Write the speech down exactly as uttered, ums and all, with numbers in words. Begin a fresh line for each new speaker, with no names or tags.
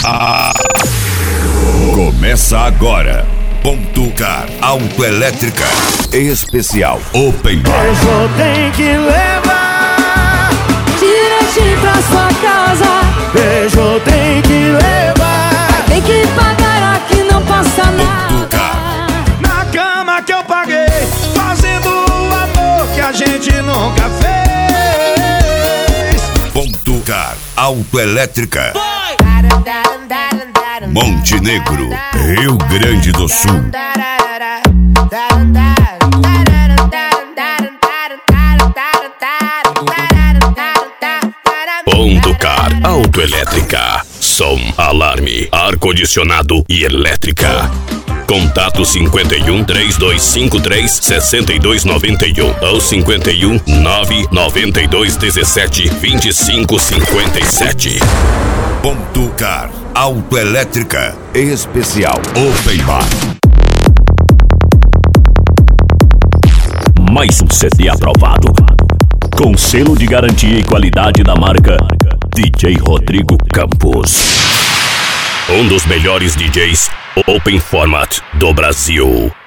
Começa agora. Ponto Car Autoelétrica Especial Open Bar.
Peugeot tem que levar
direitinho pra sua casa.
Peugeot tem que levar.
Tem que pagar aqui, não passa nada.
Ponto Car.
Na cama que eu paguei, fazendo o amor que a gente nunca fez.
Ponto Car Autoelétrica Montenegro, Rio Grande do Sul.
Ponto Car Autoelétrica. Som, alarme, ar-condicionado e elétrica. Contato cinquenta e um, três dois cinco três, seis dois nove um ou cinquenta e um, nove nove dois um sete, vinte e cinco cinquenta e sete.
Ponto Car Autoelétrica Especial Open Bar.
Mais um C D aprovado, com selo de garantia e qualidade da marca D J Rodrigo Campos.
Um dos melhores D Js Open Format do Brasil.